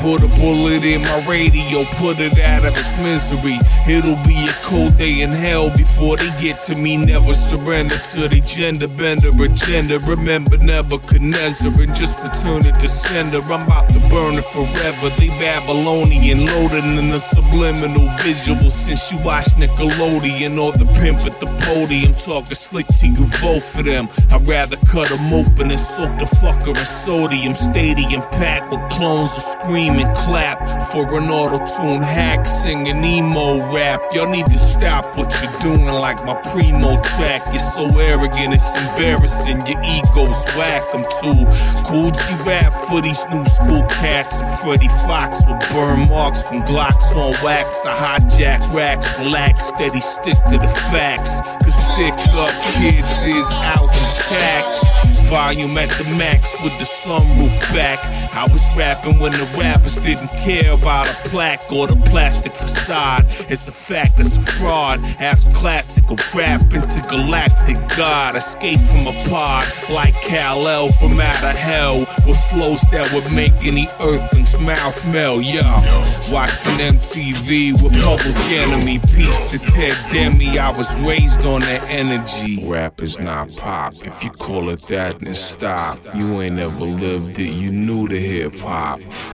put a bullet in my radio, put it out of its misery. It'll be a cold day in hell before they get to me. Never surrender to the gender bender agenda. Remember Nebuchadnezzar and just return to the sender. I'm about to burn it forever. They Babylonian, loaded in the subliminal visual. Since you watch Nickelodeon or the pimp at the podium, talking slick to you vote for them. I'd rather cut them open and soak the fucker in sodium. Stadium packed with clones who scream and clap for an auto-tune hack singing emo rap. Y'all need to stop what you're doing like my primo track. You're so arrogant, it's embarrassing. Your ego's whack. I'm too cool to rap for these new school cats. And Freddie Fox with burn marks from Glocks on wax. I hijack racks, relax, steady stick to the facts. Cause stick up kids is out in tax. Volume at the max with the sunroof back. I was rapping when the rappers didn't care about a plaque or the plastic facade. It's a fact, it's a fraud. Apps classical rap intergalactic god. Escape from a pod like Kal-El from out of hell with flows that would make any earthling's mouth melt. Yo, watching MTV with Public Enemy. Peace to Ted Demi. I was raised on that energy. Rap is not pop. If you call it that, then stop. You ain't never lived it. You new to hip hop.